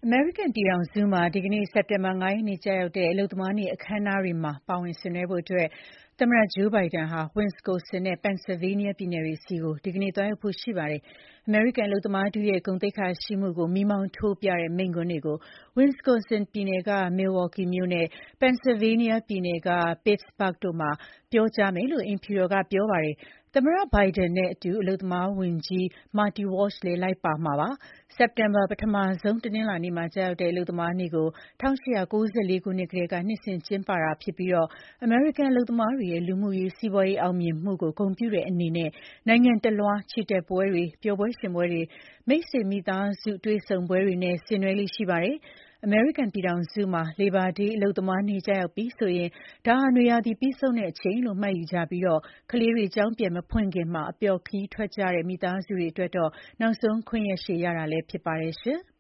အမေရိကန်ပြည်ထောင်စုမှာဒီကနေ့စက်တင်ဘာ9ရက်နေ့ကျရောက်တဲ့အလုပ်သမားနေ့အခမ်းအနားတွေမှာပါဝင်ဆင်နွှဲဖို့သမ္မတ Joe Biden ဟာ Wisconsin နဲ့ Pennsylvania ပြည်နယ်တွေဆီဒီကနေ့သွားရောက်ဖို့ရှိပါတယ်။ အမေရိကန်အလုပ်သမားထုရဲ့ဂုဏ်သိက္ခာရှိမှုကိုမီးမောင်းထိုးပြတဲ့မိန့်ခွန်းတွေကို Wisconsin ပြည်နယ်က Milwaukee မြို့နဲ့ Pennsylvania ပြည်နယ်က Pittsburgh တို့မှာပြောကြားမယ်လို့အိမ်ဖြူတော်ကပြောပါတယ်။ သမ္မတ Biden နဲ့အတူအလုပ်သမားဝန်ကြီး Marty Walsh လည်းလိုက်ပါမှာပါ။ စက်တင်ဘာပထမဆုံးတနင်္လာနေ့မှာကျရောက်တဲ့အလုပ်သမားနေ့ကို 1894 ခုနှစ်ကတည်းကနှစ်စဉ်ကျင်းပတာဖြစ်ပြီးအမေရိကန်အလုပ်သမားတွေရဲ့လူမှုရေးစီးပွားရေးအောင်မြင်မှုကိုဂုဏ်ပြုတဲ့အနေနဲ့နိုင်ငံတလွှားချီတက်ပွဲတွေပျော်ပွဲရွှင်ပွဲတွေမိတ်ဆွေမိသားစုတွေ့ဆုံပွဲတွေနဲ့ဆင်နွှဲလေ့ရှိပါတယ်။ အမေရိကန်ပြည်ထောင်စုမှာ Labor Day အလုပ်သမားနေ့ကျရောက်ပြီဆိုရင်ဒါဟာနွေရာသီပြီးဆုံးတဲ့အချိန်လို့မှတ်ယူကြပြီးကလေးတွေကျောင်းပြန်မဖွင့်ခင်အပျော်ခရီးထွက်ကြတဲ့မိသားစုတွေအတွက်တော့နောက်ဆုံးခွင့်ရက်ရှည်ရတာလည်းဖြစ်ပါတယ်။